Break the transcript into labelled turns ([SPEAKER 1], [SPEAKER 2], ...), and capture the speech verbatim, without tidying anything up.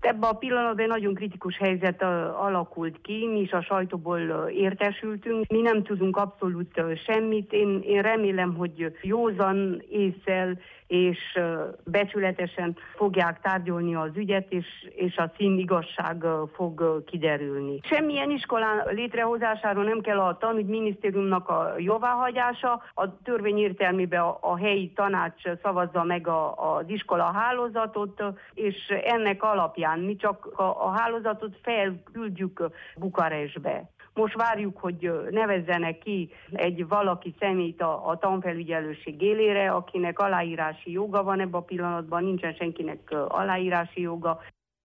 [SPEAKER 1] Ebben a pillanatban nagyon kritikus helyzet alakult ki, mi is a sajtóból értesültünk, mi nem tudunk abszolút semmit. Én, én remélem, hogy józan ésszel és becsületesen fogják tárgyalni az ügyet, és, és a színigazság fog kiderülni. Semmilyen iskolán létrehozásáról nem kell a tanügyminisztériumnak a jóváhagyása, a törvény értelmében a, a helyi tanács szavazza meg a, az iskola hálózatot, és ennek alapján mi csak a, a hálózatot felküldjük Bukarestbe. Most várjuk, hogy nevezzenek ki egy valaki személyt a, a tanfelügyelőség élére, akinek aláírási joga van ebben a pillanatban, nincsen senkinek aláírási joga.